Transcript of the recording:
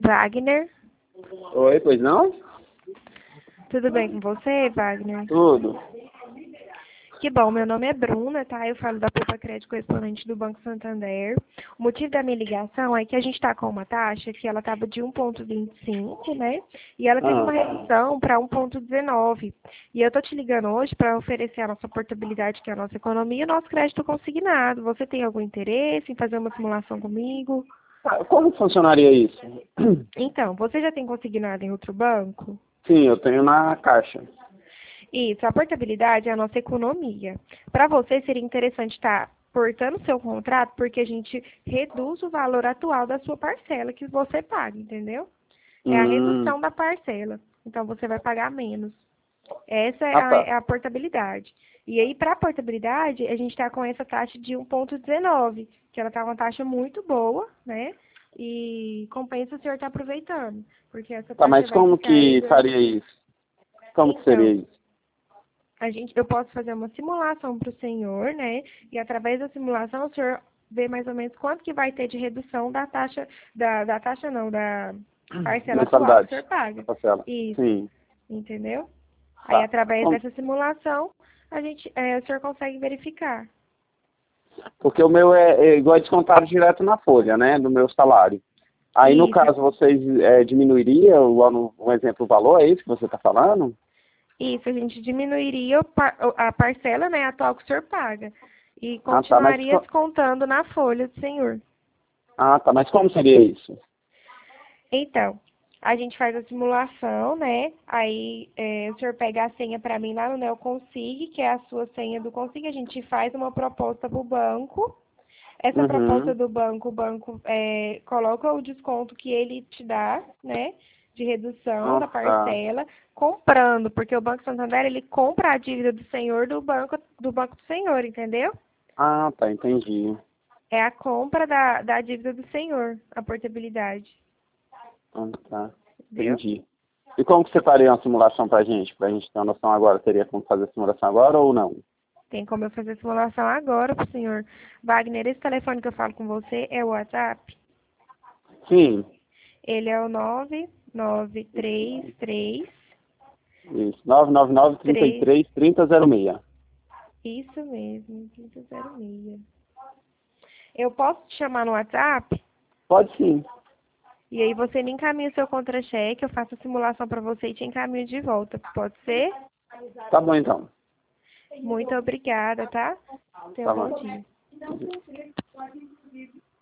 Wagner, Oi, pois não? tudo bem com você, Wagner? Tudo. Que bom, meu nome é Bruna, tá? Eu falo da Poupa Crédito Correspondente do Banco Santander. O motivo da minha ligação é que a gente está com uma taxa que ela estava de 1,25, né? E ela teve uma redução para 1,19. E eu tô te ligando hoje para oferecer a nossa portabilidade, que é a nossa economia, e o nosso crédito consignado. Você tem algum interesse em fazer uma simulação comigo? Como funcionaria isso? Então, você já tem consignado em outro banco? Sim, eu tenho na Caixa. Isso, a portabilidade é a nossa economia. Para você seria interessante estar portando seu contrato, porque a gente reduz o valor atual da sua parcela que você paga, entendeu? É a Hum. redução da parcela. Então você vai pagar menos. Essa é Ah, tá. é a portabilidade. E aí, para a portabilidade, a gente está com essa taxa de 1,19, que ela está uma taxa muito boa, né? E compensa o senhor estar aproveitando, porque essa Tá, taxa mas vai como ficar aí que durante... faria isso? Como que seria Então, isso? eu posso fazer uma simulação para o senhor, né? E através da simulação o senhor vê mais ou menos quanto que vai ter de redução da taxa, da taxa não, da parcela atual que o Mensalidade. senhor paga. Parcela. Isso, Sim. entendeu? Aí Tá. através dessa simulação, o senhor consegue verificar. Porque o meu é igual descontado direto na folha, né? Do meu salário. Aí, no Isso, caso, vocês diminuiria, um exemplo, o valor, é isso que você está falando? isso, a gente diminuiria a parcela, né, atual que o senhor paga. E Ah, tá, mas, continuaria descontando na folha do senhor. mas como seria isso? Então, a gente faz a simulação, né? Aí o senhor pega a senha para mim lá no Neoconsig, que é a sua senha do Consig, a gente faz uma proposta para o banco. Essa proposta Uhum. do banco, o banco coloca o desconto que ele te dá, né? De redução Ah, da tá. parcela, comprando, porque o Banco Santander, ele compra a dívida do senhor do banco do senhor, entendeu? Ah, tá, entendi. É a compra da dívida do senhor, a portabilidade, Ah, tá, entendeu? entendi. E como que você faria uma simulação pra gente? Pra gente ter uma noção agora? Teria como fazer a simulação agora ou não? Tem como eu fazer a simulação agora pro senhor. Wagner, esse telefone que eu falo com você é o WhatsApp? Sim, Ele é o 9933 isso. 999-33-3006. Isso mesmo, 3006. Eu posso te chamar no WhatsApp? Pode sim. E aí você me encaminha o seu contra-cheque, eu faço a simulação para você e te encaminho de volta. Pode ser? Tá bom, então. Muito obrigada, tá? Tenha Tá um bom bom. dia.